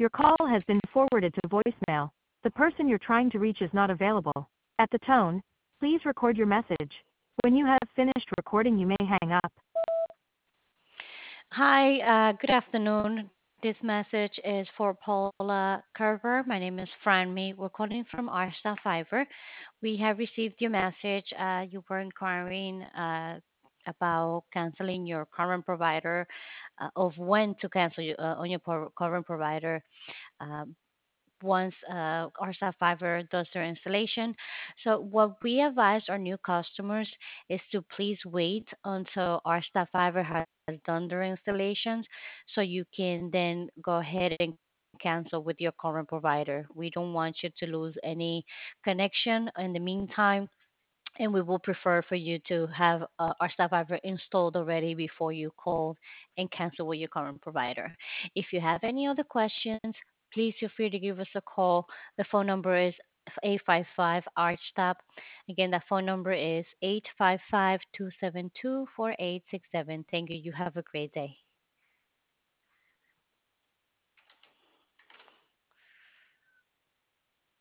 Your call has been forwarded to voicemail. The person you're trying to reach is not available. At the tone, please record your message. When you have finished recording, you may hang up. Hi, good afternoon. This message is for Paula Carver. My name is Franmi. We're calling from Arsta Fiber. We have received your message. You were inquiring about canceling your current provider, of when to cancel on your current provider. Um, Once our staff fiber does their installation. So what we advise our new customers is to please wait until our staff fiber has done their installations so you can then go ahead and cancel with your current provider. We don't want you to lose any connection in the meantime, and we will prefer for you to have our staff fiber installed already before you call and cancel with your current provider. If you have any other questions, please feel free to give us a call. The phone number is 855 ArchStop. Again, that phone number is 855-272-4867. Thank you. You have a great day.